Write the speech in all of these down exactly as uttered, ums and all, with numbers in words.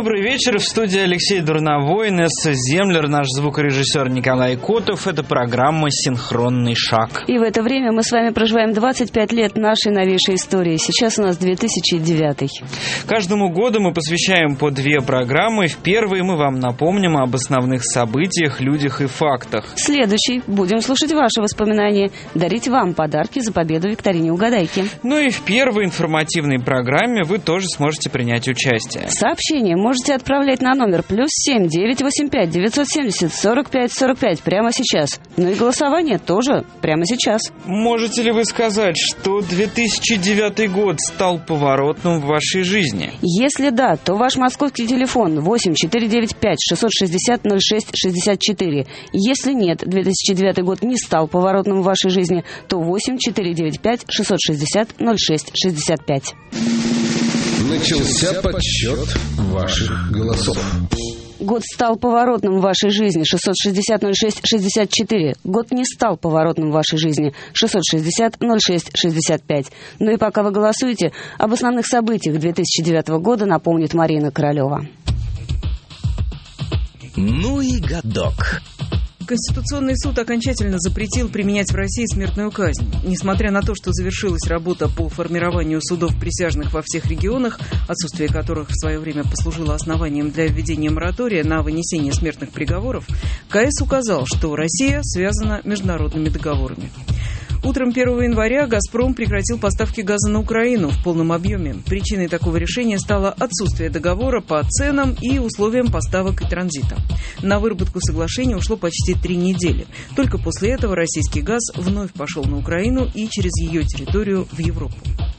Добрый вечер. В студии Алексей Дурновой, Инесса Землер, наш звукорежиссер Николай Котов. Это программа «Синхронный шаг». И в это время мы с вами проживаем двадцать пять лет нашей новейшей истории. Сейчас у нас две тысячи девятый. Каждому году мы посвящаем по две программы. В первой мы вам напомним об основных событиях, людях и фактах. В следующей будем слушать ваши воспоминания, дарить вам подарки за победу в викторине «Угадайки». Ну и в первой информативной программе вы тоже сможете принять участие. Сообщение можете отправлять на номер плюс семь девятьсот восемьдесят пять девятьсот семьдесят сорок пять сорок пять прямо сейчас. Ну и голосование тоже прямо сейчас. Можете ли вы сказать, что две тысячи девятый год стал поворотным в вашей жизни? Если да, то ваш московский телефон восемь четыре девять пять шестьсот шестьдесят ноль шесть шестьдесят четыре. Если нет, две тысячи девятый год не стал поворотным в вашей жизни, то восемь четыре девять пять шестьсот шестьдесят ноль шесть шестьдесят пять. Начался подсчет ваших голосов. Год стал поворотным в вашей жизни. шестьсот шестьдесят ноль шесть шестьдесят четыре. Год не стал поворотным в вашей жизни. шестьсот шестьдесят ноль шесть шестьдесят пять. Ну и пока вы голосуете, об основных событиях две тысячи девятого года напомнит Марина Королева. Ну и годок. Конституционный суд окончательно запретил применять в России смертную казнь. Несмотря на то, что завершилась работа по формированию судов присяжных во всех регионах, отсутствие которых в свое время послужило основанием для введения моратория на вынесение смертных приговоров, КС указал, что Россия связана международными договорами. Утром первого января «Газпром» прекратил поставки газа на Украину в полном объеме. Причиной такого решения стало отсутствие договора по ценам и условиям поставок и транзита. На выработку соглашения ушло почти три недели. Только после этого российский газ вновь пошел на Украину и через ее территорию в Европу.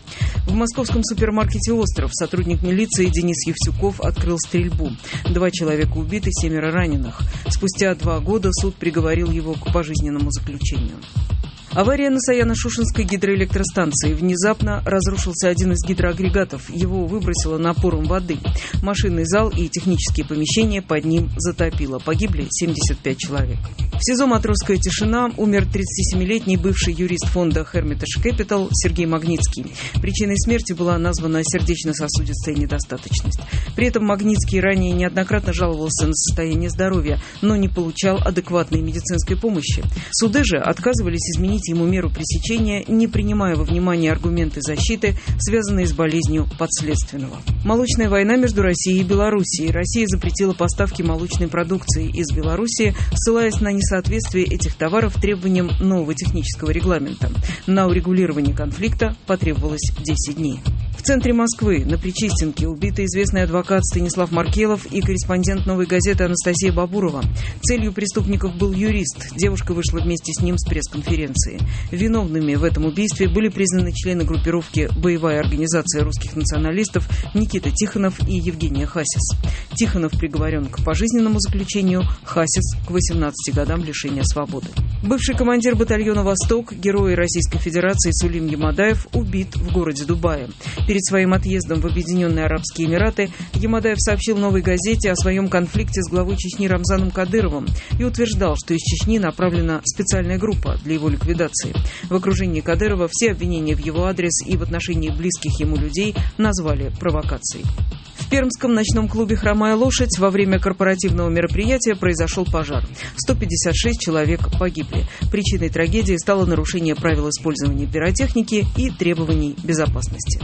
В московском супермаркете «Остров» сотрудник милиции Денис Евсюков открыл стрельбу. Два человека убиты, семеро раненых. Спустя два года суд приговорил его к пожизненному заключению. Авария на Саяно-Шушенской гидроэлектростанции. Внезапно разрушился один из гидроагрегатов. Его выбросило напором воды. Машинный зал и технические помещения под ним затопило. Погибли семьдесят пять человек. В СИЗО «Матросская тишина» умер тридцатисемилетний бывший юрист фонда Hermitage Capital Сергей Магнитский. Причиной смерти была названа сердечно-сосудистая недостаточность. При этом Магнитский ранее неоднократно жаловался на состояние здоровья, но не получал адекватной медицинской помощи. Суды же отказывались изменить ему меру пресечения, не принимая во внимание аргументы защиты, связанные с болезнью подследственного. Молочная война между Россией и Белоруссией. Россия запретила поставки молочной продукции из Белоруссии, ссылаясь на несоответствие этих товаров требованиям нового технического регламента. На урегулирование конфликта потребовалось десять дней. В центре Москвы, на Причистенке, убиты известный адвокат Станислав Маркелов и корреспондент «Новой газеты» Анастасия Бабурова. Целью преступников был юрист. Девушка вышла вместе с ним с пресс-конференции. Виновными в этом убийстве были признаны члены группировки «Боевая организация русских националистов» Никита Тихонов и Евгения Хасис. Тихонов приговорен к пожизненному заключению, Хасис – к восемнадцати годам лишения свободы. Бывший командир батальона «Восток», герой Российской Федерации Сулим Ямадаев убит в городе Дубае. Перед своим отъездом в Объединенные Арабские Эмираты Ямадаев сообщил «Новой газете» о своем конфликте с главой Чечни Рамзаном Кадыровым и утверждал, что из Чечни направлена специальная группа для его ликвидации. В окружении Кадырова все обвинения в его адрес и в отношении близких ему людей назвали провокацией. В Пермском ночном клубе «Хромая лошадь» во время корпоративного мероприятия произошел пожар. сто пятьдесят шесть человек погибли. Причиной трагедии стало нарушение правил использования пиротехники и требований безопасности.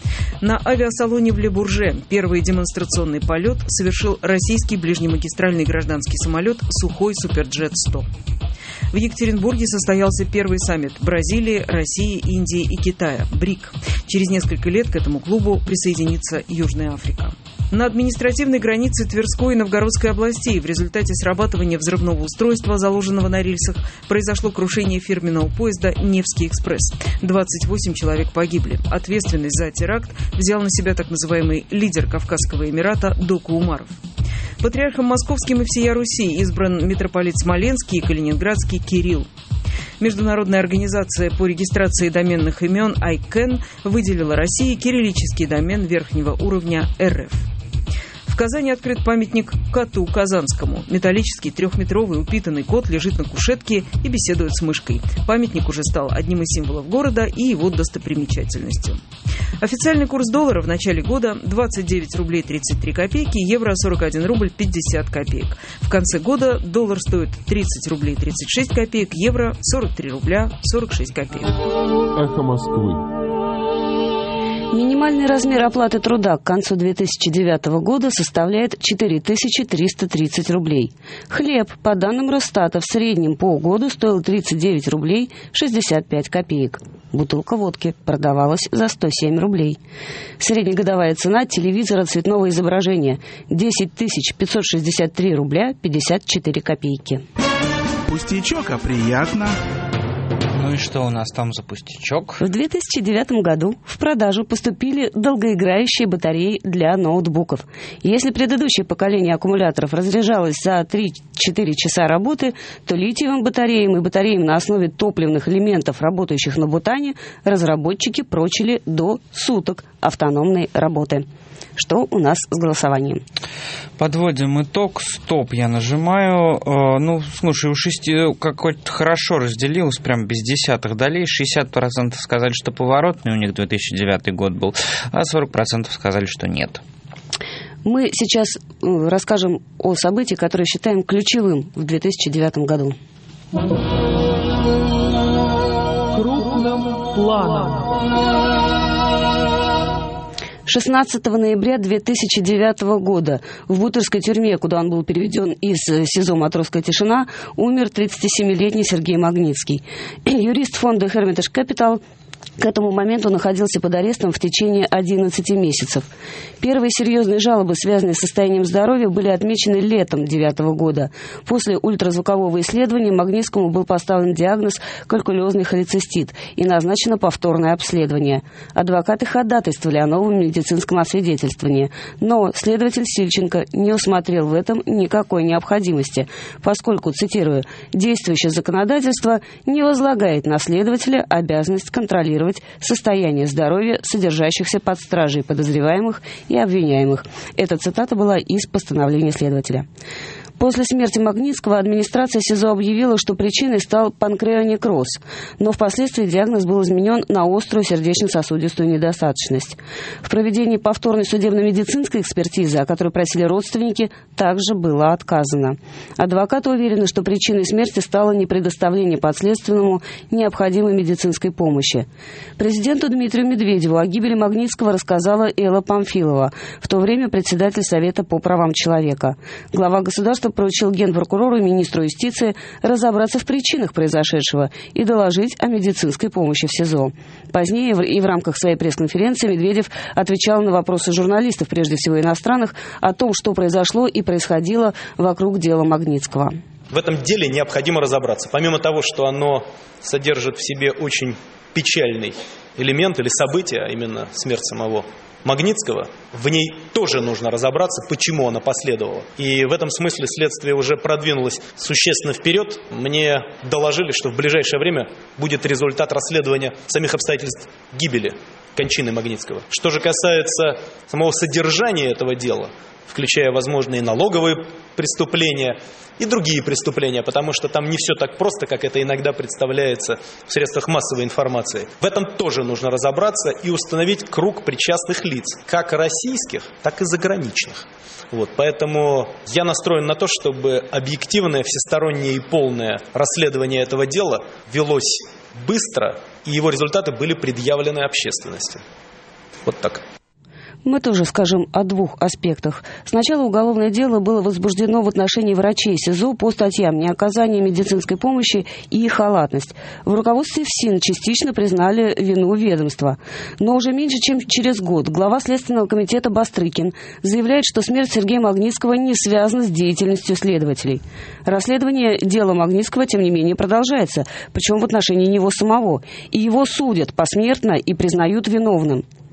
На авиасалоне в Ле-Бурже первый демонстрационный полет совершил российский ближнемагистральный гражданский самолет «Сухой Суперджет сто». В Екатеринбурге состоялся первый саммит Бразилии, России, Индии и Китая – БРИК. Через несколько лет к этому клубу присоединится Южная Африка. На административной границе Тверской и Новгородской областей в результате срабатывания взрывного устройства, заложенного на рельсах, произошло крушение фирменного поезда «Невский экспресс». двадцать восемь человек погибли. Ответственность за теракт взял на себя так называемый лидер Кавказского Эмирата Доку Умаров. Патриархом московским и всея Руси избран митрополит Смоленский и Калининградский Кирилл. Международная организация по регистрации доменных имен ай кэн выделила России кириллический домен верхнего уровня эр эф. В В Казани открыт памятник коту казанскому. Металлический трехметровый упитанный кот лежит на кушетке и беседует с мышкой. Памятник уже стал одним из символов города и его достопримечательностью. Официальный курс доллара в начале года двадцать девять рублей тридцать три копейки, евро сорок один рубль пятьдесят копеек. В конце года доллар стоит тридцать рублей тридцать шесть копеек, евро сорок три рубля сорок шесть копеек. Эхо Москвы. Минимальный размер оплаты труда к концу две тысячи девятого года составляет четыре тысячи триста тридцать рублей. Хлеб, по данным Росстата, в среднем по году стоил тридцать девять рублей шестьдесят пять копеек. Бутылка водки продавалась за сто семь рублей. Среднегодовая цена телевизора цветного изображения – десять тысяч пятьсот шестьдесят три рубля пятьдесят четыре копейки. Пустячок, а приятно. Ну и что у нас там за пустячок? В две тысячи девятом году в продажу поступили долгоиграющие батареи для ноутбуков. Если предыдущее поколение аккумуляторов разряжалось за три-четыре часа работы, то литиевым батареям и батареям на основе топливных элементов, работающих на бутане, разработчики прочили до суток автономной работы. Что у нас с голосованием? Подводим итог. Стоп, я нажимаю. Э, ну, слушай, у шести какой-то хорошо разделилось, прям без десятых долей. шестьдесят процентов сказали, что поворотный у них две тысячи девятый год был, а сорок процентов сказали, что нет. Мы сейчас расскажем о событии, которое считаем ключевым в две тысячи девятом году. Крупным планом. шестнадцатого ноября две тысячи девятого года в Бутырской тюрьме, куда он был переведен из СИЗО «Матросская тишина», умер тридцатисемилетний Сергей Магнитский. Юрист фонда Hermitage Capital к этому моменту находился под арестом в течение одиннадцати месяцев. Первые серьезные жалобы, связанные с состоянием здоровья, были отмечены летом девятого года. После ультразвукового исследования Магнитскому был поставлен диагноз калькулезный холецистит и назначено повторное обследование. Адвокаты ходатайствовали о новом медицинском освидетельствовании, но следователь Сильченко не усмотрел в этом никакой необходимости, поскольку, цитирую, «действующее законодательство не возлагает на следователя обязанность контролировать состояние здоровья содержащихся под стражей подозреваемых и обвиняемых». Эта цитата была из постановления следователя. После смерти Магнитского администрация СИЗО объявила, что причиной стал панкреонекроз, но впоследствии диагноз был изменен на острую сердечно-сосудистую недостаточность. В проведении повторной судебно-медицинской экспертизы, о которой просили родственники, также было отказано. Адвокаты уверены, что причиной смерти стало непредоставление подследственному необходимой медицинской помощи. Президенту Дмитрию Медведеву о гибели Магнитского рассказала Элла Памфилова, в то время председатель Совета по правам человека. Глава государства поручил генпрокурору и министру юстиции разобраться в причинах произошедшего и доложить о медицинской помощи в СИЗО. Позднее и в рамках своей пресс-конференции Медведев отвечал на вопросы журналистов, прежде всего иностранных, о том, что произошло и происходило вокруг дела Магнитского. В этом деле необходимо разобраться. Помимо того, что оно содержит в себе очень печальный элемент или событие, а именно смерть самого Магнитского, в ней тоже нужно разобраться, почему она последовала. И в этом смысле следствие уже продвинулось существенно вперед. Мне доложили, что в ближайшее время будет результат расследования самих обстоятельств гибели, кончины Магнитского. Что же касается самого содержания этого дела, включая возможные налоговые преступления и другие преступления, потому что там не все так просто, как это иногда представляется в средствах массовой информации. В этом тоже нужно разобраться и установить круг причастных лиц, как российских, так и заграничных. Вот, поэтому я настроен на то, чтобы объективное, всестороннее и полное расследование этого дела велось быстро, и его результаты были предъявлены общественности. Вот так. Мы тоже скажем о двух аспектах. Сначала уголовное дело было возбуждено в отношении врачей СИЗО по статьям неоказание медицинской помощи и халатность. В руководстве ФСИН частично признали вину ведомства. Но уже меньше чем через год глава Следственного комитета Бастрыкин заявляет, что смерть Сергея Магнитского не связана с деятельностью следователей. Расследование дела Магнитского, тем не менее, продолжается, причем в отношении него самого. И его судят посмертно и признают виновным.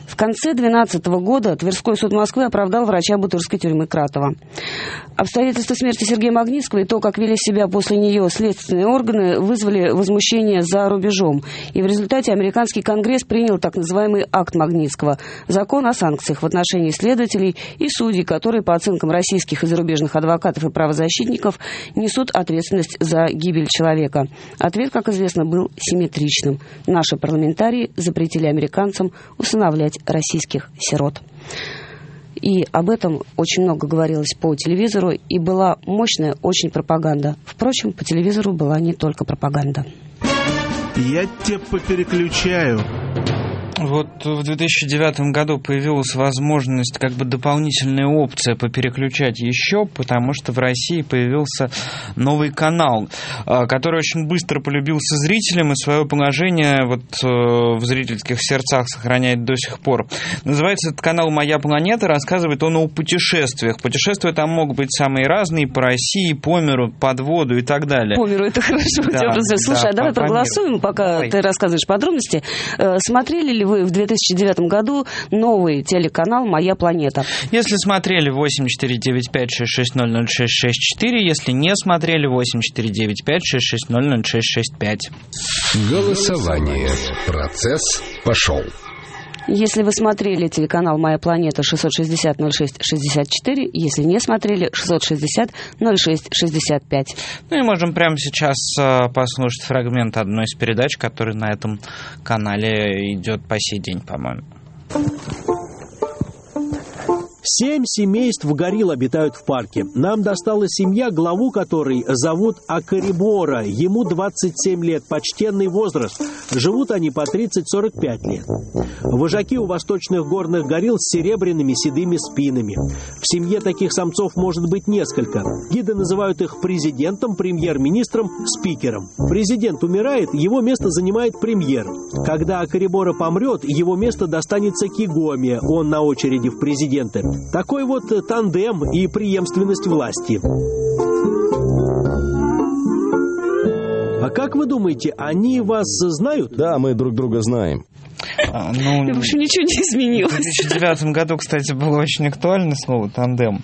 В конце две тысячи двенадцатого года Тверской суд Москвы оправдал врача Бутырской тюрьмы Кратова. Обстоятельства смерти Сергея Магнитского и то, как вели себя после нее следственные органы, вызвали возмущение за рубежом. И в результате американский Конгресс принял так называемый акт Магнитского – закон о санкциях в отношении следователей и судей, которые, по оценкам российских и зарубежных адвокатов и правозащитников, несут ответственность за гибель человека. Ответ, как известно, был симметричным. Наши парламентарии запретили американцам усыновлять российских сирот. И об этом очень много говорилось по телевизору, и была мощная очень пропаганда. Впрочем, по телевизору была не только пропаганда. Я тебя попереключаю. Вот в две тысячи девятом году появилась возможность, как бы дополнительная опция попереключать еще, потому что в России появился новый канал, который очень быстро полюбился зрителям и свое положение вот в зрительских сердцах сохраняет до сих пор. Называется этот канал «Моя планета», рассказывает он о путешествиях. Путешествия там могут быть самые разные, по России, по миру, под воду и так далее. По миру, это хорошо. Да, слушай, да, а давай по, проголосуем, по пока давай. Ты рассказываешь подробности. Смотрели ли вы в две тысячи девятом году новый телеканал «Моя планета»? Если смотрели, восемь четыре девять пять шесть шесть ноль ноль шесть шесть четыре. Если не смотрели, восемь четыре девять пять шесть шесть ноль ноль шесть шесть пять. Голосование. Процесс пошел. Если вы смотрели телеканал «Моя планета» шестьсот шестьдесят ноль шесть шестьдесят четыре, если не смотрели, шестьсот шестьдесят ноль шесть шестьдесят пять. Ну и можем прямо сейчас послушать фрагмент одной из передач, которая на этом канале идет по сей день, по-моему. Семь семейств горилл обитают в парке. Нам досталась семья, главу которой зовут Акарибора. Ему двадцать семь лет, почтенный возраст. Живут они по тридцать-сорок пять лет. Вожаки у восточных горных горилл с серебряными седыми спинами. В семье таких самцов может быть несколько. Гиды называют их президентом, премьер-министром, спикером. Президент умирает, его место занимает премьер. Когда Акарибора помрет, его место достанется Кигоме, он на очереди в президенты. Такой вот тандем и преемственность власти. А как вы думаете, они вас знают? Да, мы друг друга знаем. А, ну, в общем, ничего не изменилось. В две тысячи девятом году, кстати, было очень актуально слово «тандем».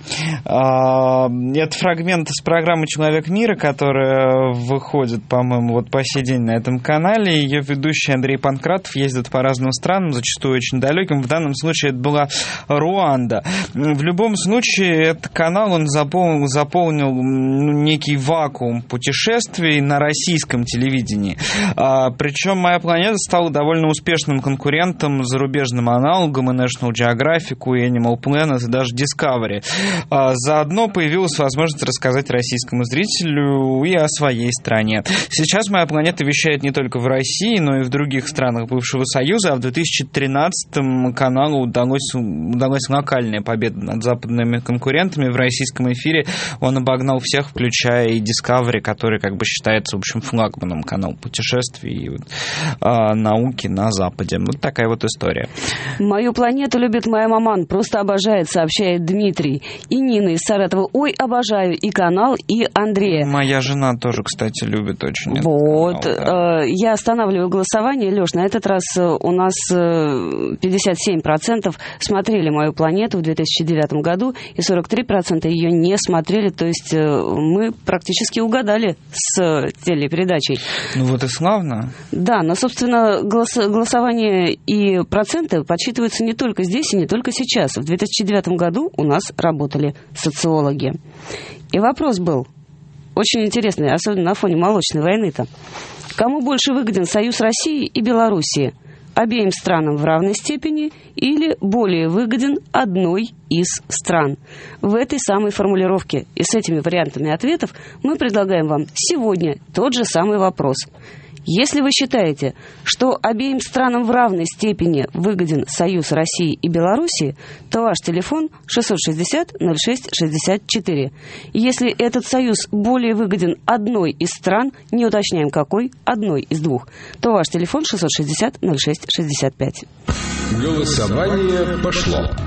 А, это фрагмент из программы «Человек мира», которая выходит, по-моему, вот по сей день на этом канале. Ее ведущий Андрей Панкратов ездит по разным странам, зачастую очень далеким. В данном случае это была Руанда. В любом случае, этот канал, он заполнил, заполнил ну, некий вакуум путешествий на российском телевидении. А, причем «Моя планета» стала довольно успешным конкурентом, зарубежным аналогом и National Geographic, и Animal Planet, и даже Discovery. А, заодно появилась возможность рассказать российскому зрителю и о своей стране. Сейчас «Моя планета» вещает не только в России, но и в других странах бывшего Союза, а в две тысячи тринадцатом каналу удалось, удалась локальная победа над западными конкурентами. В российском эфире он обогнал всех, включая и Discovery, который как бы считается, в общем, флагманом канала путешествий и вот, а, науки на Западе. Вот такая вот история. «Мою планету любит моя маман, просто обожает», сообщает Дмитрий. И Нина из Саратова: ой, обожаю и канал, и Андрея. Моя жена тоже, кстати, любит очень этот Вот. канал, да. Я останавливаю голосование. Леш, на этот раз у нас пятьдесят семь процентов смотрели «Мою планету» в две тысячи девятом году, и сорок три процента ее не смотрели. То есть мы практически угадали с телепередачей. Ну вот и славно. Да, но, собственно, голос, голосование и проценты подсчитываются не только здесь и не только сейчас. В две тысячи девятом году у нас работали социологи. И вопрос был очень интересный, особенно на фоне молочной войны-то. Кому больше выгоден союз России и Белоруссии? Обеим странам в равной степени или более выгоден одной из стран? В этой самой формулировке и с этими вариантами ответов мы предлагаем вам сегодня тот же самый вопрос. Если вы считаете, что обеим странам в равной степени выгоден союз России и Белоруссии, то ваш телефон шестьсот шестьдесят ноль шесть шестьдесят четыре. Если этот союз более выгоден одной из стран, не уточняем какой, одной из двух, то ваш телефон шестьсот шестьдесят ноль шесть шестьдесят пять. Голосование пошло.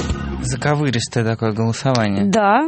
Заковыристое такое голосование. Да,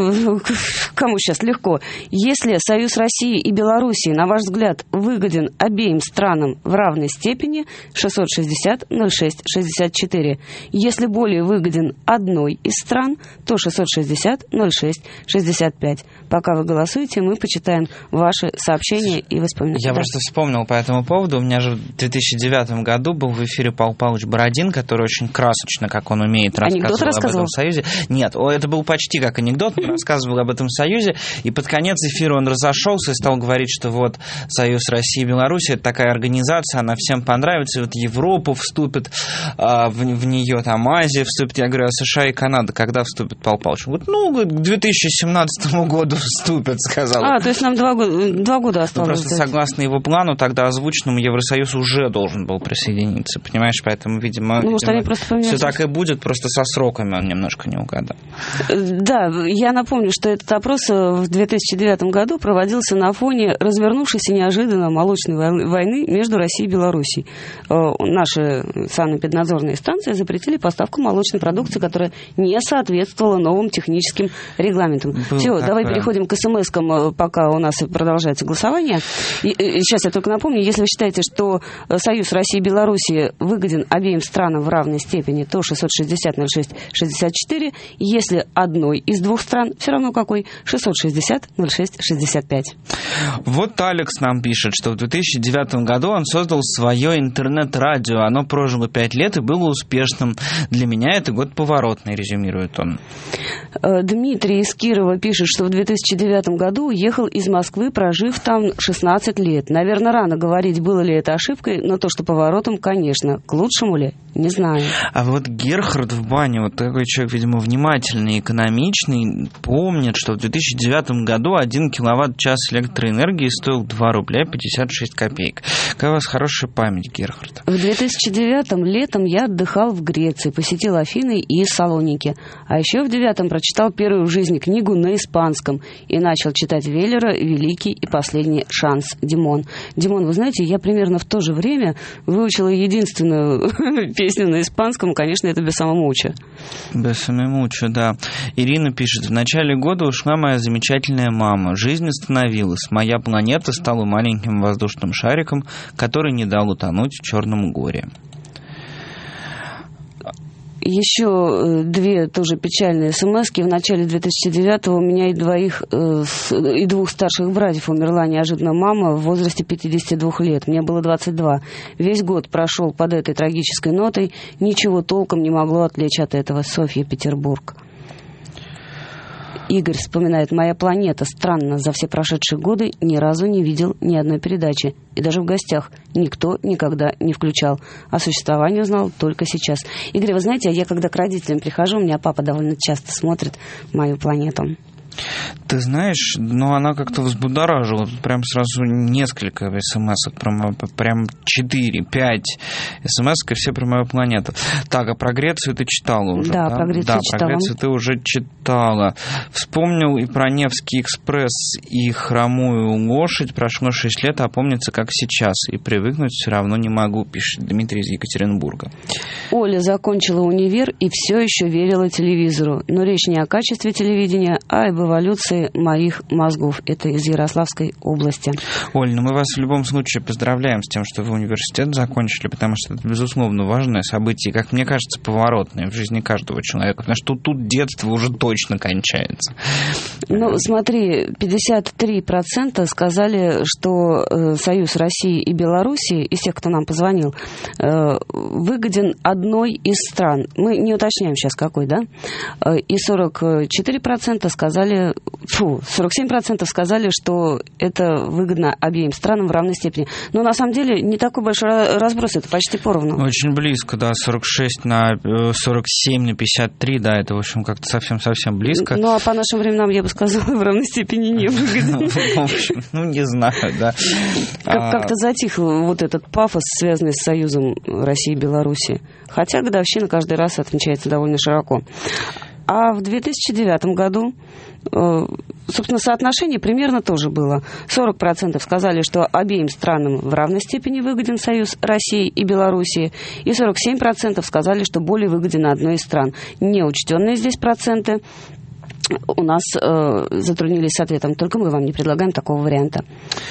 кому сейчас легко. Если Союз России и Белоруссии, на ваш взгляд, выгоден обеим странам в равной степени, шестьсот шестьдесят ноль шесть шестьдесят четыре. Если более выгоден одной из стран, то шестьсот шестьдесят ноль шесть шестьдесят пять. Пока вы голосуете, мы почитаем ваши сообщения и воспоминания. Я да. просто вспомнил по этому поводу. У меня же в две тысячи девятом году был в эфире Павел Павлович Бородин, который очень красочно, как он умеет, рассказывал об этом союзе. Нет, это был почти как анекдот, он рассказывал об этом союзе, и под конец эфира он разошелся и стал говорить, что вот Союз России и Беларуси — это такая организация, она всем понравится, вот Европа вступит а, в, в нее, там Азия вступит. Я говорю, а США и Канада когда вступит, Павел Павлович? Он говорит, ну, говорит, к две тысячи семнадцатому году вступят, сказал. А, то есть нам два года, два года осталось. Ну, просто согласно его плану, тогда озвученному, Евросоюз уже должен был присоединиться, понимаешь, поэтому, видимо, ну, может, видимо они просто поменяются. Все так и будет, просто со сроками он немножко не угадал. Да, я напомню, что этот опрос в две тысячи девятом году проводился на фоне развернувшейся неожиданно молочной войны между Россией и Белоруссией. Наши санэпиднадзорные станции запретили поставку молочной продукции, которая не соответствовала новым техническим регламентам. Было Все, такое. Давай переходим к смс-кам, пока у нас продолжается голосование. И, сейчас я только напомню, если вы считаете, что Союз России и Белоруссии выгоден обеим странам в равной степени, то шестьсот шестьдесят ноль шесть шестьдесят четыре. Если одной из двух стран, все равно какой, шестьсот шестьдесят ноль шесть шестьдесят пять. Вот Алекс нам пишет, что в две тысячи девятом году он создал свое интернет-радио. Оно прожило пять лет и было успешным. Для меня это год поворотный, резюмирует он. Дмитрий из Кирова пишет, что в две тысячи девятом году уехал из Москвы, прожив там шестнадцать лет. Наверное, рано говорить, было ли это ошибкой, но то, что поворотом, конечно. К лучшему ли? Не знаю. А вот Герхард в бане, вот такой человек, видимо, внимательный, экономичный, помнит, что в две тысячи девятом году один киловатт-час электроэнергии стоил два рубля пятьдесят шесть копеек. Какая у вас хорошая память, Герхард. В две тысячи девятом летом я отдыхал в Греции, посетил Афины и Салоники. А еще в девятом прочитал первую в жизни книгу на испанском и начал читать Веллера «Великий и последний шанс» Димон. Димон, вы знаете, я примерно в то же время выучила единственную песню на испанском, конечно, это «Бесамомучо». «Бесамомучо», да. Ирина пишет, в начале года ушла моя замечательная мама. Жизнь остановилась. Моя планета стала маленьким воздушным шариком, который не дал утонуть в Черном горе. Еще две тоже печальные смски. В начале две тысячи девятого у меня и, двоих, и двух старших братьев умерла неожиданно мама в возрасте пятидесяти двух лет. Мне было двадцать два. Весь год прошел под этой трагической нотой. Ничего толком не могло отвлечь от этого. Софья, Петербург. Игорь вспоминает, моя планета странно за все прошедшие годы ни разу не видел ни одной передачи. И даже в гостях никто никогда не включал. О существовании узнал только сейчас. Игорь, вы знаете, я когда к родителям прихожу, у меня папа довольно часто смотрит мою планету. Ты знаешь, ну она как-то взбудоражила. Тут прям сразу несколько смс-ок, прям, прям четыре, пять смс-ок, и все про мою планету. Так, а про Грецию ты читала уже? Да, да? про Грецию да, читала. про Грецию ты уже читала. Вспомнил и про Невский экспресс, и хромую лошадь. Прошло шесть лет, а помнится, как сейчас. И привыкнуть все равно не могу, пишет Дмитрий из Екатеринбурга. Оля закончила универ и все еще верила телевизору. Но речь не о качестве телевидения, а об эволюции моих мозгов. Это из Ярославской области. Оль, ну мы вас в любом случае поздравляем с тем, что вы университет закончили, потому что это, безусловно, важное событие, как мне кажется, поворотное в жизни каждого человека, потому что тут детство уже точно кончается. Ну, смотри, пятьдесят три процента сказали, что э, Союз России и Белоруссии, из тех, кто нам позвонил, э, выгоден одной из стран. Мы не уточняем сейчас, какой, да? Э, и сорок четыре процента сказали, фу, сорок семь процентов сказали, что это выгодно обеим странам в равной степени. Но на самом деле не такой большой разброс, это почти поровну. Очень близко, да, сорок шесть на сорок семь на пятьдесят три, да, это, в общем, как-то совсем-совсем близко. Ну, а по нашим временам, я бы сказала, в равной степени не выгодно. В общем, ну, не знаю, да. Как-то затих вот этот пафос, связанный с союзом России и Белоруссии. Хотя годовщина каждый раз отмечается довольно широко. А в две тысячи девятом году, собственно, соотношение примерно тоже было. сорок процентов сказали, что обеим странам в равной степени выгоден союз России и Белоруссии, и сорок семь процентов сказали, что более выгоден одной из стран. Неучтенные здесь проценты у нас э, затруднились с ответом, только мы вам не предлагаем такого варианта.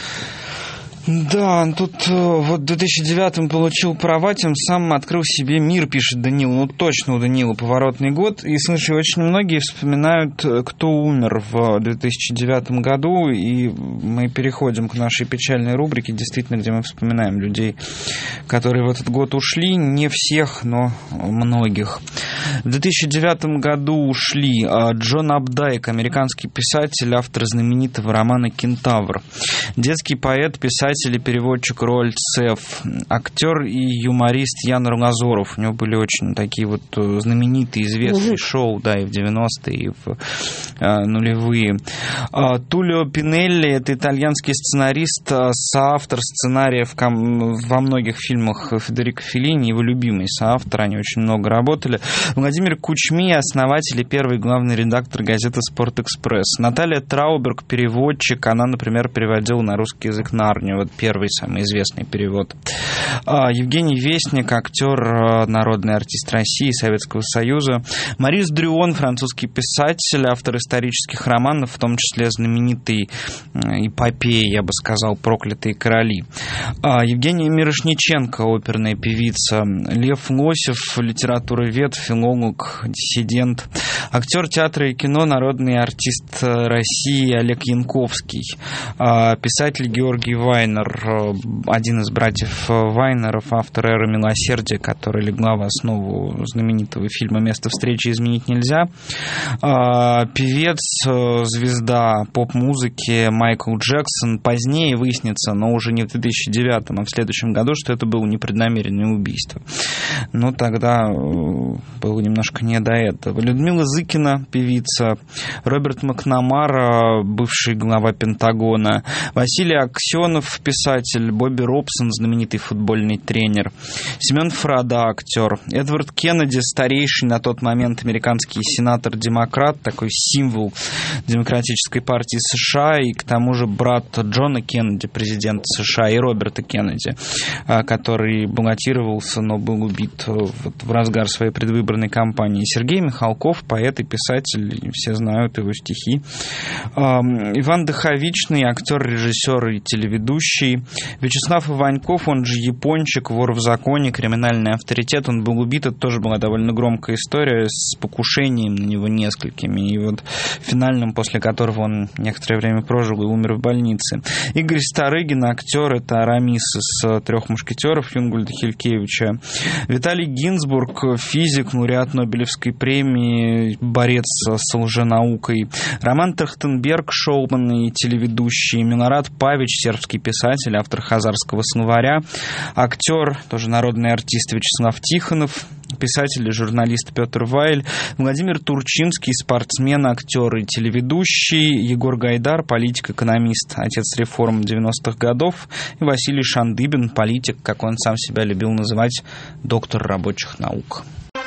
Да, тут вот в две тысячи девятом получил права, тем самым открыл себе мир, пишет Данил. Ну, точно у Данила поворотный год. И, слушай, очень многие вспоминают, кто умер в две тысячи девятом году, и мы переходим к нашей печальной рубрике, действительно, где мы вспоминаем людей, которые в этот год ушли. Не всех, но многих. В две тысячи девятом году ушли Джон Апдайк, американский писатель, автор знаменитого романа «Кентавр», детский поэт, писатель и переводчик Роальд Сеф, актер и юморист Ян Рогозоров. У него были очень такие вот знаменитые, известные шоу, да, и в девяностые, и в а, нулевые. А, Тулио Пинелли — это итальянский сценарист, соавтор сценариев во многих фильмах Федерико Феллини, его любимый соавтор, они очень много работали. Владимир Кучми — основатель и первый главный редактор газеты «Спорт-экспресс». Наталья Трауберг — переводчик, она, например, переводила на русский язык «Нарнию», вот первый самый известный перевод. Евгений Вестник, актер, народный артист России, Советского Союза. Марис Дрюон, французский писатель, автор исторических романов, в том числе знаменитой эпопеи, я бы сказал, «Проклятые короли». Евгения Мирошниченко, оперная певица. Лев Лосев, литературовед, филолог, диссидент. Актер театра и кино, народный артист России Олег Янковский. Писатель Георгий Вайнер, один из братьев Вайнеров, автор «Эры милосердия», которая легла в основу знаменитого фильма «Место встречи изменить нельзя». Певец, звезда поп-музыки Майкл Джексон. Позднее выяснится, но уже не в две тысячи девятом, а в следующем году, что это было непреднамеренное убийство. Но тогда было немножко не до этого. Людмила Зыкина, певица. Роберт Макнамара, бывший глава Пентагона. Василий Аксенов, писатель. Бобби Робсон, знаменитый футбольный тренер. Семен Фрада, актер. Эдвард Кеннеди, старейший на тот момент американский сенатор-демократ, такой символ демократической партии США, и к тому же брат Джона Кеннеди, президента США, и Роберта Кеннеди, который баллотировался, но был убит в разгар своей предвыборной кампании. Сергей Михалков, поэт и писатель, все знают его стихи. Иван Доховичный, актер, режиссер и телеведущий. Вячеслав Иваньков, он же Япончик, вор в законе, криминальный авторитет. Он был убит, это тоже была довольно громкая история с покушением на него несколькими, и вот финальным, после которого он некоторое время прожил и умер в больнице. Игорь Старыгин, актер, это Арамис из «Трех мушкетеров» Юнгольда Хилькевича. Виталий Гинзбург, физик, лауреат Нобелевской премии, борец с лженаукой. Роман Трахтенберг, шоумен и телеведущий. Милорад Павич, сербский писатель, автор хазарского словаря. Актер, тоже народный артист Вячеслав Тихонов. Писатель и журналист Петр Вайль. Владимир Турчинский, спортсмен, актер и телеведущий. Егор Гайдар, политик-экономист, отец реформ девяностых годов. И Василий Шандыбин, политик, как он сам себя любил называть, доктор рабочих наук.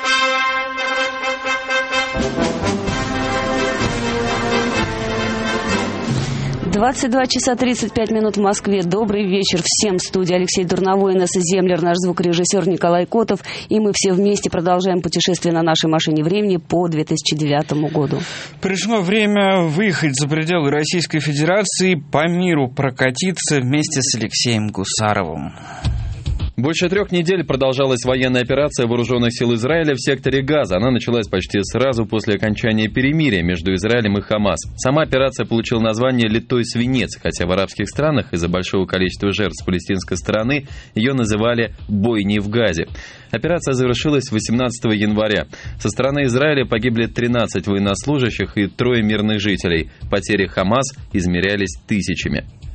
двадцать два часа тридцать пять минут в Москве. Добрый вечер всем. В студии Алексей Дурновой, Инесса Землер, наш звукорежиссер Николай Котов. И мы все вместе продолжаем путешествие на нашей машине времени по две тысячи девятому году. Пришло время выехать за пределы Российской Федерации, по миру прокатиться вместе с Алексеем Гусаровым. Больше трех недель продолжалась военная операция вооруженных сил Израиля в секторе Газа. Она началась почти сразу после окончания перемирия между Израилем и Хамас. Сама операция получила название «Литой свинец», хотя в арабских странах из-за большого количества жертв с палестинской стороны ее называли «бойней в Газе». Операция завершилась восемнадцатого января. Со стороны Израиля погибли тринадцать военнослужащих и трое мирных жителей. Потери Хамас измерялись тысячами.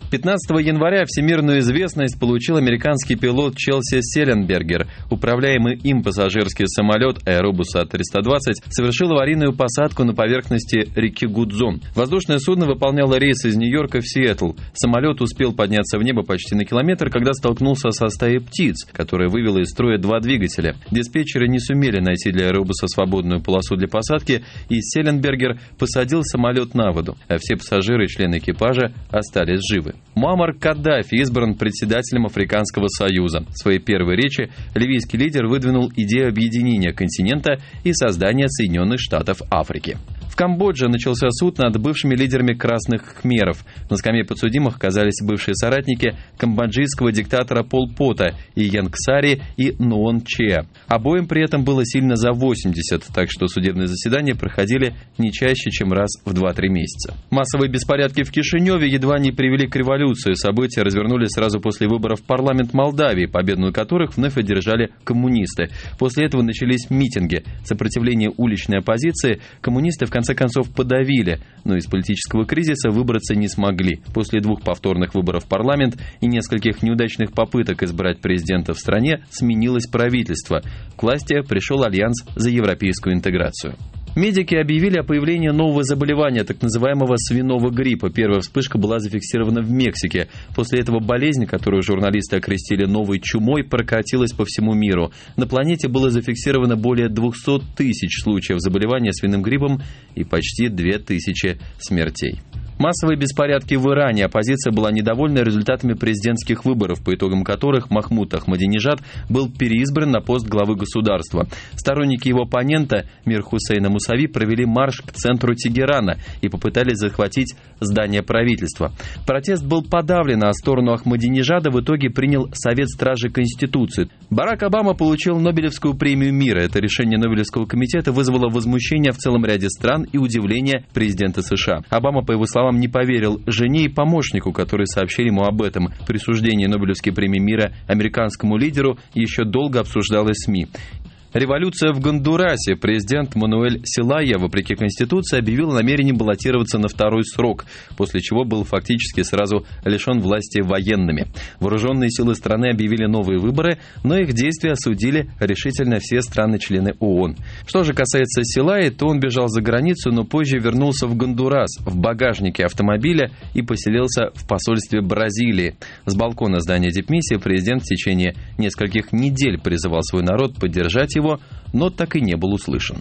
пятнадцатого января всемирную известность получил американский пилот Челси Селленбергер. Управляемый им пассажирский самолет Airbus А триста двадцать совершил аварийную посадку на поверхности реки Гудзон. Воздушное судно выполняло рейс из Нью-Йорка в Сиэтл. Самолет успел подняться в небо почти на километр, когда столкнулся со стаей птиц, которая вывела из строя два двигателя. Диспетчеры не сумели найти для Airbus свободную полосу для посадки, и Селленбергер посадил самолет на воду, а все пассажиры и члены экипажа остались живы. Муаммар Каддафи избран председателем Африканского союза. В своей первой речи ливийский лидер выдвинул идею объединения континента и создания Соединенных Штатов Африки. В Камбодже начался суд над бывшими лидерами красных khmerов. На скамье подсудимых оказались бывшие соратники камбоджийского диктатора Пол Пота Иен Ксари и Нуон Чеа. Обоим при этом было сильно за восемьдесят, так что судебные заседания проходили не чаще, чем раз в два-три месяца. Массовые беспорядки в Кишиневе едва не привели к революции. События развернулись сразу после выборов в парламент Молдавии, победу которых вновь одержали коммунисты. После этого начались митинги. Сопротивление уличной оппозиции коммунисты в конце концов подавили, но из политического кризиса выбраться не смогли. После двух повторных выборов в парламент и нескольких неудачных попыток избрать президента в стране сменилось правительство. К власти пришел Альянс за европейскую интеграцию. Медики объявили о появлении нового заболевания, так называемого свиного гриппа. Первая вспышка была зафиксирована в Мексике. После этого болезнь, которую журналисты окрестили новой чумой, прокатилась по всему миру. На планете было зафиксировано более двухсот тысяч случаев заболевания свиным гриппом и почти две тысячи смертей. Массовые беспорядки в Иране. Оппозиция была недовольна результатами президентских выборов, по итогам которых Махмуд Ахмадинежад был переизбран на пост главы государства. Сторонники его оппонента Мир Хусейна Мусави провели марш к центру Тегерана и попытались захватить здание правительства. Протест был подавлен, а сторону Ахмадинежада в итоге принял Совет Стражи Конституции. Барак Обама получил Нобелевскую премию мира. Это решение Нобелевского комитета вызвало возмущение в целом ряде стран и удивление президента США. Обама, по его словам, не поверил жене и помощнику, которые сообщили ему об этом. Присуждение Нобелевской премии мира американскому лидеру еще долго обсуждалось в СМИ. Революция в Гондурасе. Президент Мануэль Селайя, вопреки Конституции, объявил о намерении баллотироваться на второй срок, после чего был фактически сразу лишен власти военными. Вооруженные силы страны объявили новые выборы, но их действия осудили решительно все страны-члены ООН. Что же касается Селайи, то он бежал за границу, но позже вернулся в Гондурас в багажнике автомобиля и поселился в посольстве Бразилии. С балкона здания дипмиссии президент в течение нескольких недель призывал свой народ поддержать его, но так и не был услышан.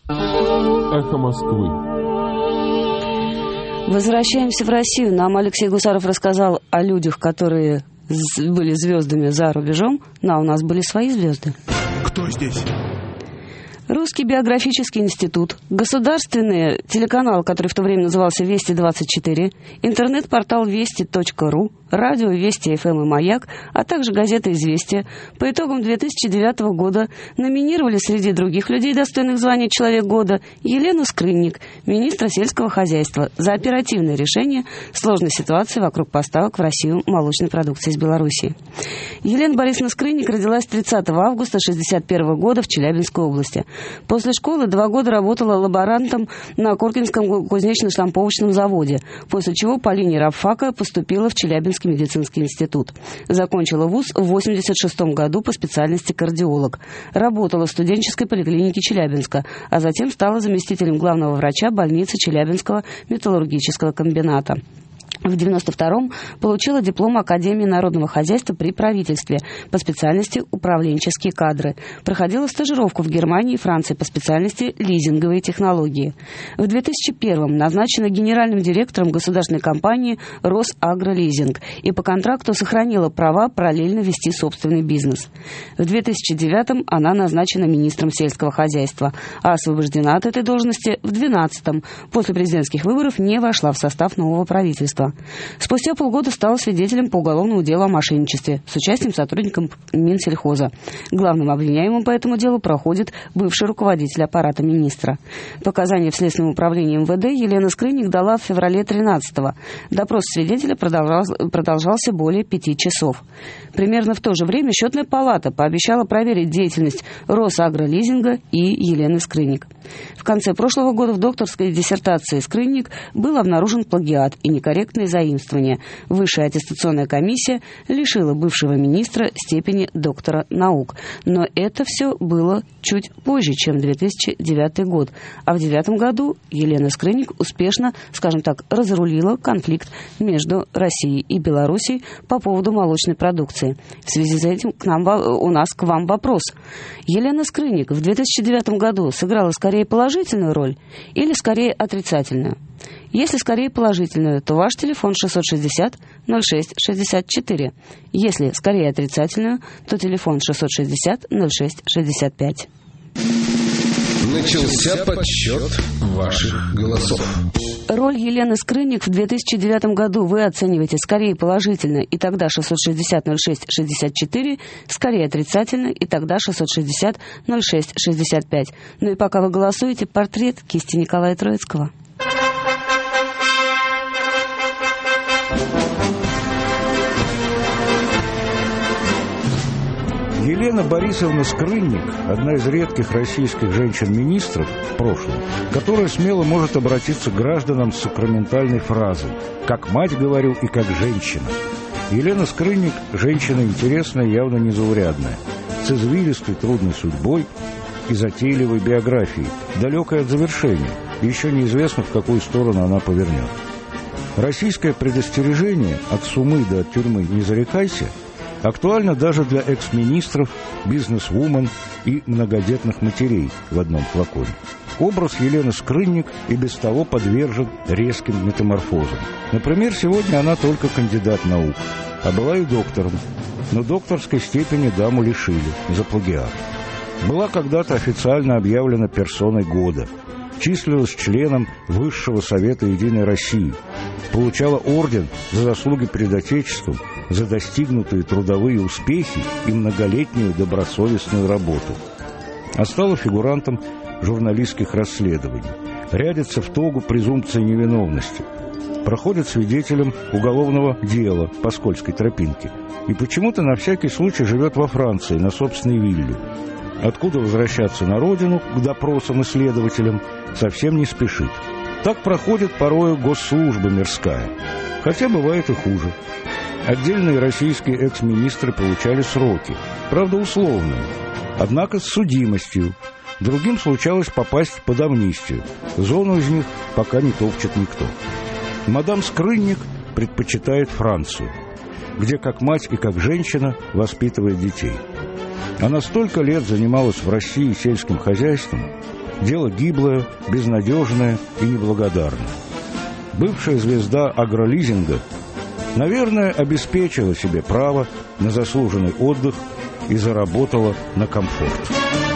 Эхо Москвы. Возвращаемся в Россию. Нам Алексей Гусаров рассказал о людях, которые были звездами за рубежом, но у нас были свои звезды. Кто здесь? Русский биографический институт, государственный телеканал, который в то время назывался Вести двадцать четыре, интернет-портал вести точка ру, радио Вести эф эм и Маяк, а также газета «Известия» по итогам две тысячи девятого года номинировали среди других людей, достойных звания «Человек года», Елену Скрынник, министра сельского хозяйства, за оперативное решение сложной ситуации вокруг поставок в Россию молочной продукции из Белоруссии. Елена Борисовна Скрынник родилась тридцатого августа тысяча девятьсот шестьдесят первого года в Челябинской области. После школы два года работала лаборантом на Коркинском кузнечно-штамповочном заводе, после чего по линии рабфака поступила в Челябинский медицинский институт. Закончила вуз в восемьдесят шестом году по специальности кардиолог. Работала в студенческой поликлинике Челябинска, а затем стала заместителем главного врача больницы Челябинского металлургического комбината. В девяносто втором получила диплом Академии народного хозяйства при правительстве по специальности управленческие кадры. Проходила стажировку в Германии и Франции по специальности лизинговые технологии. В две тысячи первом назначена генеральным директором государственной компании «Росагролизинг» и по контракту сохранила права параллельно вести собственный бизнес. В две тысячи девятом она назначена министром сельского хозяйства, а освобождена от этой должности в две тысячи двенадцатом. После президентских выборов не вошла в состав нового правительства. Спустя полгода стала свидетелем по уголовному делу о мошенничестве с участием сотрудников Минсельхоза. Главным обвиняемым по этому делу проходит бывший руководитель аппарата министра. Показания в Следственном управлении эм вэ дэ Елена Скрынник дала в феврале тринадцатого. Допрос свидетеля продолжался, продолжался более пяти часов. Примерно в то же время Счетная палата пообещала проверить деятельность Росагролизинга и Елены Скрынник. В конце прошлого года в докторской диссертации Скрынник был обнаружен плагиат и некорректное признали заимствование. Высшая аттестационная комиссия лишила бывшего министра степени доктора наук. Но это все было чуть позже, чем две тысячи девятый год. А в две тысячи девятом году Елена Скрынник успешно, скажем так, разрулила конфликт между Россией и Белоруссией по поводу молочной продукции. В связи с этим к нам, у нас к вам вопрос. Елена Скрынник в две тысячи девятом году сыграла скорее положительную роль или скорее отрицательную? Если скорее положительную, то ваш телефон шестьсот шестьдесят ноль шесть шестьдесят четыре. Если скорее отрицательную, то телефон шестьсот шестьдесят ноль шесть шестьдесят пять. Начался подсчет ваших голосов. Роль Елены Скрынник в две тысячи девятом году вы оцениваете скорее положительно, и тогда шестьсот шестьдесят ноль шесть шестьдесят четыре, скорее отрицательно, и тогда шестьсот шестьдесят ноль шесть шестьдесят пять. Ну и пока вы голосуете, портрет кисти Николая Троицкого. Елена Борисовна Скрынник – одна из редких российских женщин-министров в прошлом, которая смело может обратиться к гражданам с сакраментальной фразой «как мать говорю и как женщина». Елена Скрынник – женщина интересная, явно незаурядная, с извилистой трудной судьбой и затейливой биографией, далекой от завершения, и еще неизвестно, в какую сторону она повернет. Российское предостережение «от сумы до от тюрьмы не зарекайся» актуально даже для экс-министров, бизнес-вумен и многодетных матерей в одном флаконе. Образ Елены Скрынник и без того подвержен резким метаморфозам. Например, сегодня она только кандидат наук, а была и доктором, но докторской степени даму лишили за плагиат. Была когда-то официально объявлена персоной года, числилась членом Высшего Совета Единой России, получала орден за заслуги перед Отечеством, за достигнутые трудовые успехи и многолетнюю добросовестную работу. А стала фигурантом журналистских расследований, рядится в тогу презумпции невиновности, проходит свидетелем уголовного дела по скользкой тропинке и почему-то на всякий случай живет во Франции на собственной вилле, откуда возвращаться на родину к допросам и следователям совсем не спешит. Так проходит порою госслужба мирская, хотя бывает и хуже. Отдельные российские экс-министры получали сроки, правда условные, однако с судимостью. Другим случалось попасть под амнистию. Зону из них пока не топчет никто. Мадам Скрынник предпочитает Францию, где как мать и как женщина воспитывает детей. Она столько лет занималась в России сельским хозяйством. Дело гиблое, безнадежное и неблагодарное. Бывшая звезда агролизинга, наверное, обеспечила себе право на заслуженный отдых и заработала на комфорт.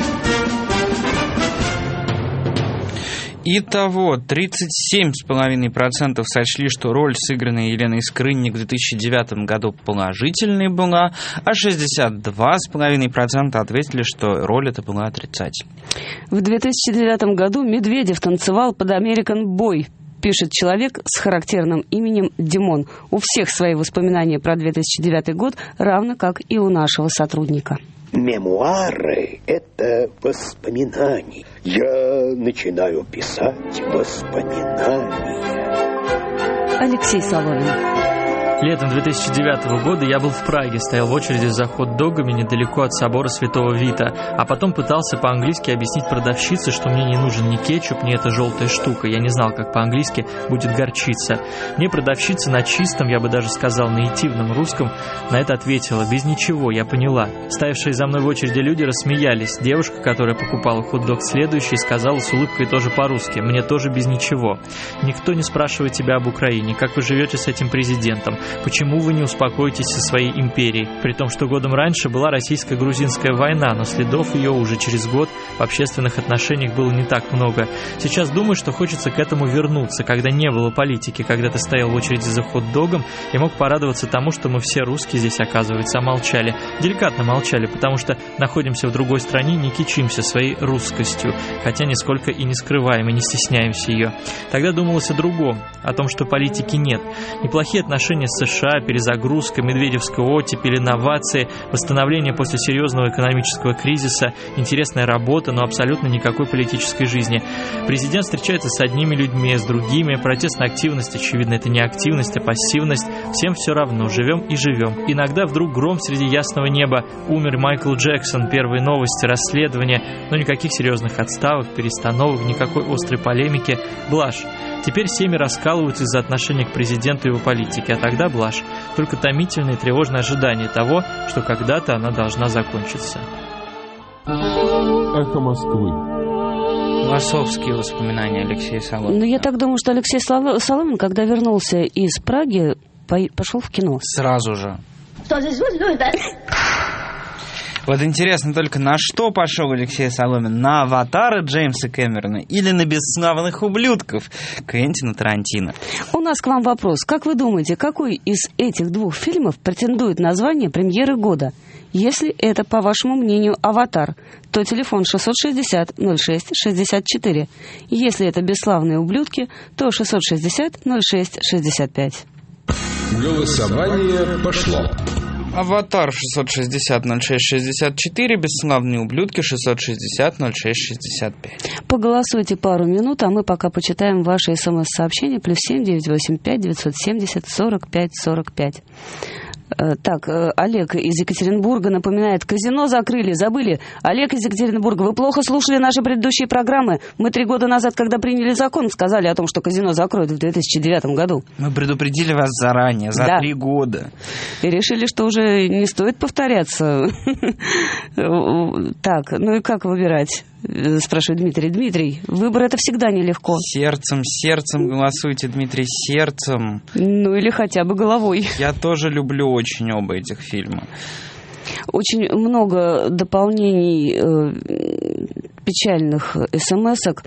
Итого, тридцать семь целых пять десятых процента сочли, что роль, сыгранная Еленой Скрынник в две тысячи девятом году, положительной была, а шестьдесят два целых пять десятых процента ответили, что роль эта была отрицательной. В две тысячи девятом году Медведев танцевал под American Boy, пишет человек с характерным именем Димон. У всех свои воспоминания про две тысячи девятый год, равно как и у нашего сотрудника. Мемуары — это воспоминания. Я начинаю писать воспоминания. Алексей Соломин. Летом две тысячи девятого года я был в Праге, стоял в очереди за хот-догами недалеко от собора Святого Вита, а потом пытался по-английски объяснить продавщице, что мне не нужен ни кетчуп, ни эта желтая штука. Я не знал, как по-английски будет горчица. Мне продавщица на чистом, я бы даже сказал, наитивном русском на это ответила: без ничего, я поняла. Стоявшие за мной в очереди люди рассмеялись. Девушка, которая покупала хот-дог следующий, сказала с улыбкой тоже по-русски: мне тоже без ничего. Никто не спрашивает тебя об Украине, как вы живете с этим президентом. Почему вы не успокоитесь со своей империей? При том, что годом раньше была российско-грузинская война, но следов ее уже через год в общественных отношениях было не так много. Сейчас думаю, что хочется к этому вернуться, когда не было политики, когда ты стоял в очереди за хот-догом и мог порадоваться тому, что мы все русские здесь, оказывается, молчали. Деликатно молчали, потому что находимся в другой стране, не кичимся своей русскостью, хотя нисколько и не скрываем, и не стесняемся ее. Тогда думалось о другом, о том, что политики нет. Неплохие отношения с США, перезагрузка, медведевская оттепель, инновации, восстановление после серьезного экономического кризиса, интересная работа, но абсолютно никакой политической жизни. Президент встречается с одними людьми, с другими. Протестная активность, очевидно, это не активность, а пассивность. Всем все равно, живем и живем. Иногда вдруг гром среди ясного неба. Умер Майкл Джексон, первые новости, расследования, но никаких серьезных отставок, перестановок, никакой острой полемики. Блажь. Теперь семьи раскалываются из-за отношения к президенту и его политике, а тогда блажь. Только томительное и тревожное ожидание того, что когда-то она должна закончиться. Эхо Москвы. Философские воспоминания Алексея Соломина. Ну, я так думаю, что Алексей Соломин, когда вернулся из Праги, пошел в кино. Сразу же. Вот интересно только, на что пошел Алексей Соломин? На «Аватара» Джеймса Кэмерона или на «Бесславных ублюдков» Квентина Тарантино? У нас к вам вопрос. Как вы думаете, какой из этих двух фильмов претендует на звание премьеры года? Если это, по вашему мнению, «Аватар», то телефон шестьсот шестьдесят ноль шесть шестьдесят четыре. Если это «Бесславные ублюдки», то шестьсот шестьдесят ноль шесть шестьдесят пять. Голосование пошло. «Аватар» шестьсот шестьдесят ноль шесть шестьдесят четыре, «Бесславные ублюдки» шестьсот шестьдесят ноль шесть шестьдесят пять. Поголосуйте пару минут, а мы пока почитаем ваши смс-сообщения. Плюс семь девятьсот восемьдесят пять девятьсот семьдесят сорок пять сорок пять. Так, Олег из Екатеринбурга напоминает, казино закрыли, забыли. Олег из Екатеринбурга, вы плохо слушали наши предыдущие программы. Мы три года назад, когда приняли закон, сказали о том, что казино закроют в две тысячи девятом году. Мы предупредили вас заранее, за да. три года. И решили, что уже не стоит повторяться. Так, ну и как выбирать? Спрашивает Дмитрий. Дмитрий, выбор это всегда нелегко. Сердцем, сердцем голосуйте, Дмитрий, сердцем. Ну или хотя бы головой. Я тоже люблю очень оба этих фильма. Очень много дополнений э, печальных смс-ок.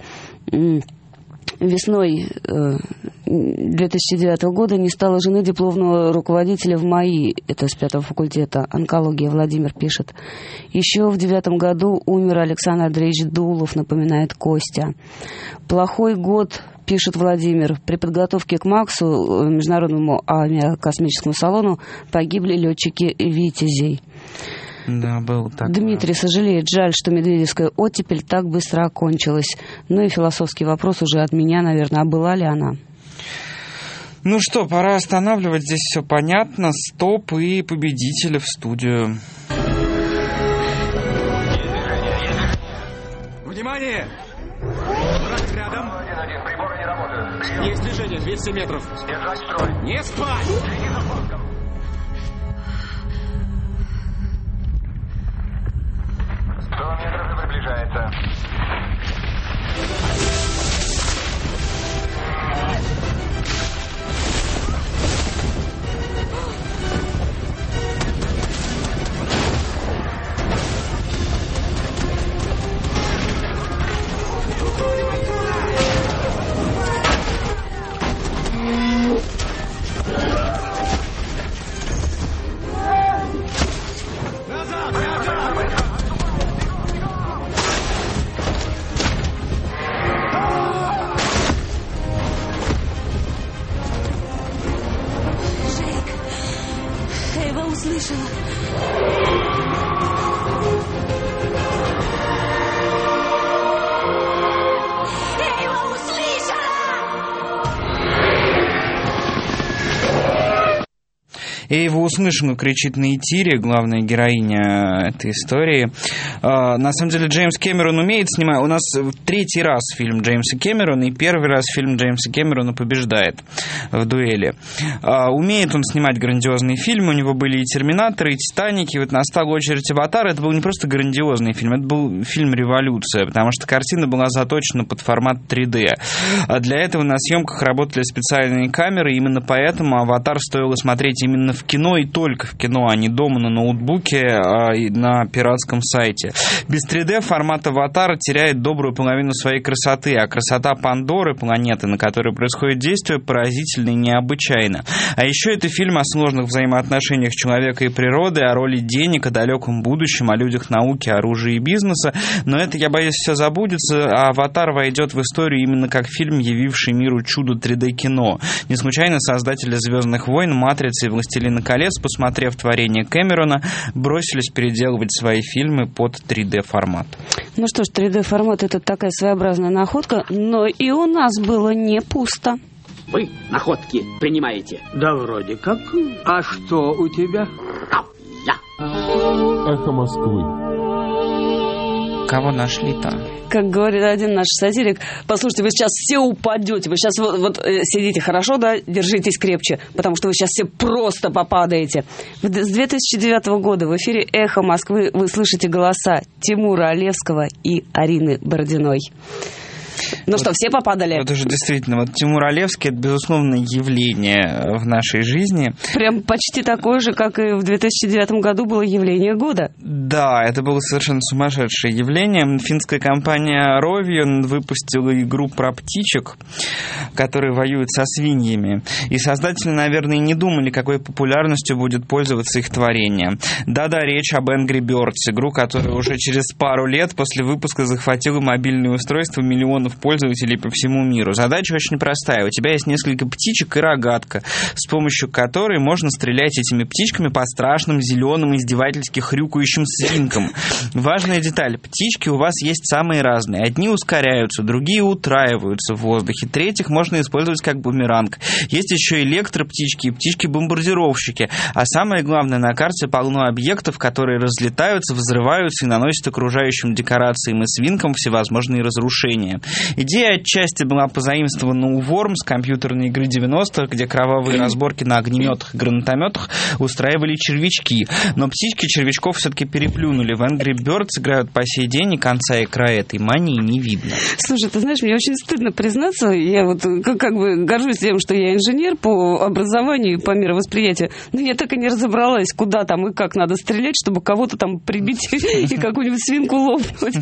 Весной э, две тысячи девятого года не стало жены дипломного руководителя в МАИ, это с пятого факультета онкологии, Владимир пишет. Еще в девятом году умер Александр Андреевич Дулов, напоминает Костя. Плохой год, пишет Владимир. При подготовке к МАКСу, Международному авиакосмическому салону, погибли летчики «Витязей». Да, был так. Дмитрий сожалеет, жаль, что медведевская оттепель так быстро окончилась. Ну и философский вопрос уже от меня, наверное, а была ли она? Ну что, пора останавливать, здесь все понятно. Стоп и победители в студию. Внимание! Враг рядом. Приборы не работают. Есть движение, двести метров. Держать строй. Не спать! сто метров приближается. Я его услышала, кричит на Итире, главная героиня этой истории. На самом деле Джеймс Кэмерон умеет снимать. У нас третий раз фильм Джеймса Кэмерона, и первый раз фильм Джеймса Кэмерона побеждает в дуэли. Умеет он снимать грандиозные фильмы. У него были и «Терминаторы», и «Титаники». И вот настала очередь «Аватара». Это был не просто грандиозный фильм, это был фильм «Революция», потому что картина была заточена под формат три дэ. А для этого на съемках работали специальные камеры, и именно поэтому «Аватар» стоило смотреть именно в в кино и только в кино, а не дома на ноутбуке а, и на пиратском сайте. Без три дэ формат «Аватара» теряет добрую половину своей красоты, а красота Пандоры, планеты, на которой происходит действие, поразительна и необычайна. А еще это фильм о сложных взаимоотношениях человека и природы, о роли денег, о далеком будущем, о людях науки, оружия и бизнеса. Но это, я боюсь, все забудется, а «Аватар» войдет в историю именно как фильм, явивший миру чудо три дэ-кино. Не случайно создатели «Звездных войн», «Матрицы» и «Властелина колец», посмотрев творение Кэмерона, бросились переделывать свои фильмы под три дэ-формат. Ну что ж, три дэ-формат — это такая своеобразная находка, но и у нас было не пусто. Вы находки принимаете? Да вроде как. А что у тебя? Я. Эхо Москвы. Кого нашли-то? Как говорит один наш сатирик, послушайте, вы сейчас все упадете, вы сейчас вот, вот сидите хорошо, да, держитесь крепче, потому что вы сейчас все просто попадаете. С две тысячи девятого года в эфире «Эхо Москвы» вы слышите голоса Тимура Олевского и Арины Бородиной. Ну вот, что, все попадали? Это же действительно, вот Тимур Олевский — это, безусловно, явление в нашей жизни. Прям почти такое же, как и в две тысячи девятом году было явление года. Да, это было совершенно сумасшедшее явление. Финская компания Rovio выпустила игру про птичек, которые воюют со свиньями. И создатели, наверное, не думали, какой популярностью будет пользоваться их творение. Да-да, речь об Angry Birds, игру, которая уже через пару лет после выпуска захватила мобильные устройства миллионов пользователей по всему миру. Задача очень простая. У тебя есть несколько птичек и рогатка, с помощью которой можно стрелять этими птичками по страшным зеленым издевательски хрюкающим свинкам. Важная деталь. Птички у вас есть самые разные. Одни ускоряются, другие утраиваются в воздухе. Третьих можно использовать как бумеранг. Есть еще электроптички и птички-бомбардировщики. А самое главное, на карте полно объектов, которые разлетаются, взрываются и наносят окружающим декорациям и свинкам всевозможные разрушения. Идея отчасти была позаимствована у Worms, компьютерной игры девяностых, где кровавые разборки на огнеметах и гранатометах устраивали червячки. Но птички червячков все-таки переплюнули. В Angry Birds играют по сей день, и конца и края этой мании не видно. Слушай, ты знаешь, мне очень стыдно признаться, я вот как, как бы горжусь тем, что я инженер по образованию и по мировосприятию, но я так и не разобралась, куда там и как надо стрелять, чтобы кого-то там прибить и какую-нибудь свинку лопнуть.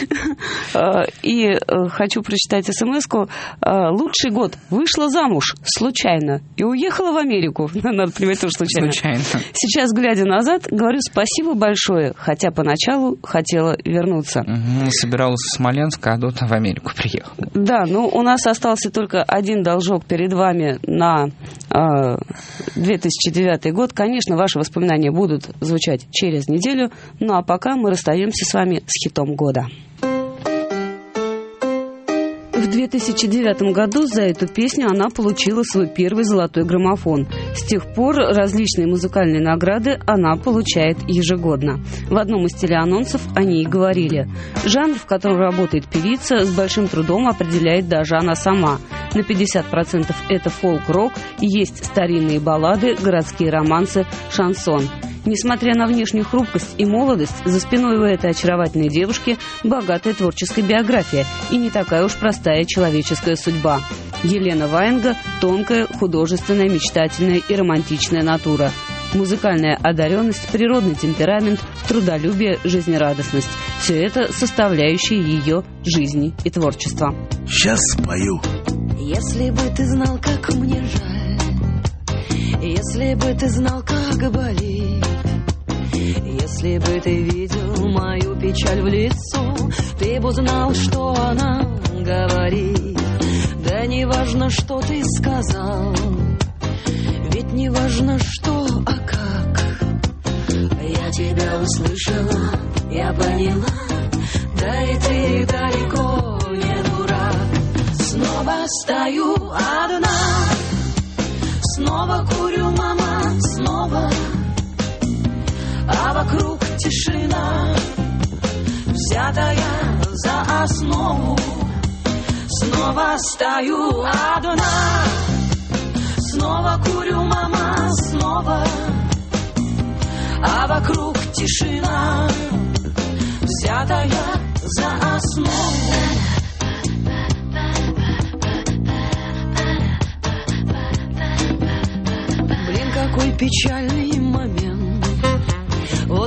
И хочу прочитать смс-ку. Лучший год. Вышла замуж случайно и уехала в Америку. Надо понимать, тоже случайно. Случайно. Сейчас, глядя назад, говорю спасибо большое, хотя поначалу хотела вернуться. Угу, собиралась в Смоленск, а тут в Америку приехала. Да, ну у нас остался только один должок перед вами на э, две тысячи девятый год. Конечно, ваши воспоминания будут звучать через неделю, ну а пока мы расстаемся с вами с хитом года. В две тысячи девятом году за эту песню она получила свой первый золотой граммофон. С тех пор различные музыкальные награды она получает ежегодно. В одном из телеанонсов о ней говорили. Жанр, в котором работает певица, с большим трудом определяет даже она сама. На пятьдесят процентов это фолк-рок, есть старинные баллады, городские романсы, шансон. Несмотря на внешнюю хрупкость и молодость, за спиной у этой очаровательной девушки богатая творческая биография и не такая уж простая человеческая судьба. Елена Ваенга – тонкая, художественная, мечтательная и романтичная натура. Музыкальная одаренность, природный темперамент, трудолюбие, жизнерадостность – все это составляющие ее жизни и творчества. Сейчас спою. Если бы ты знал, как мне жаль, если бы ты знал, как болит, если бы ты видел мою печаль в лицо, ты бы знал, что она говорит. Да не важно, что ты сказал, ведь не важно, что, а как. Я тебя услышала, я поняла, да и ты далеко не дурак. Снова стою одна, снова курю, мама, снова, а вокруг тишина, взятая за основу. Снова стою одна, снова курю, мама, снова, а вокруг тишина, взятая за основу. Блин, какой печальный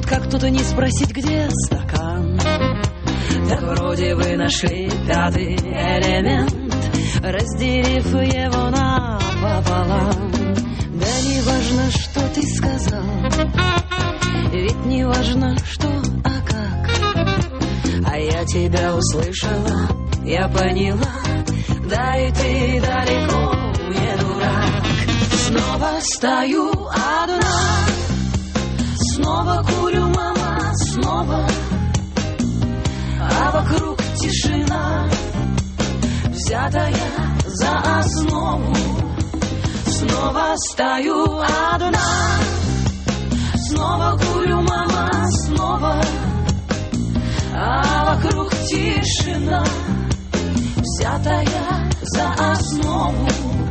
вот как тут не спросить, где стакан? Так вроде вы нашли пятый элемент, разделив его напополам. Да не важно, что ты сказал, ведь не важно, что, а как. А я тебя услышала, я поняла, да и ты далеко не дурак. Снова стою одна, снова курю, мама, снова, а вокруг тишина, взятая за основу. Снова стою одна, снова курю, мама, снова, а вокруг тишина, взятая за основу.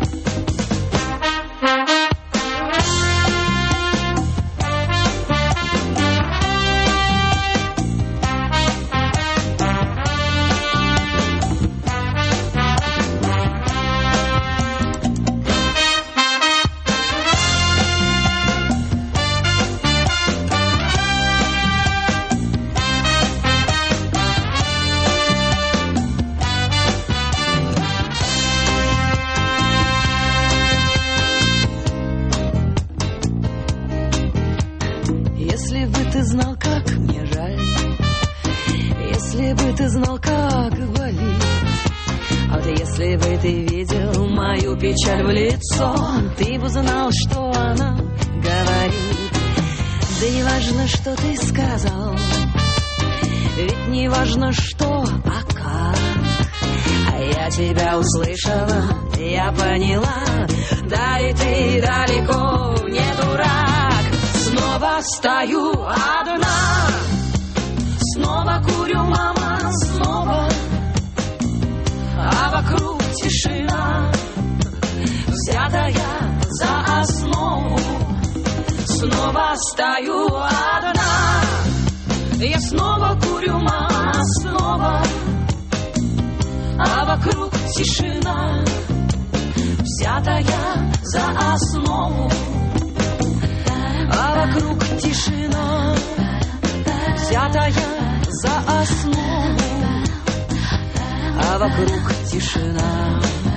Если бы ты знал, как мне жаль, если бы ты знал, как болит, а вот если бы ты видел мою печаль в лицо, ты бы знал, что она говорит. Да не важно, что ты сказал, ведь не важно, что, а как. А я тебя услышала, я поняла, да и ты далеко не дурак. Снова стою одна, снова курю, мама, снова, а вокруг тишина, взятая за основу. Снова стою одна, я снова курю, мама, снова, а вокруг тишина, взятая за основу. А вокруг тишина, взятая за основу. А вокруг тишина,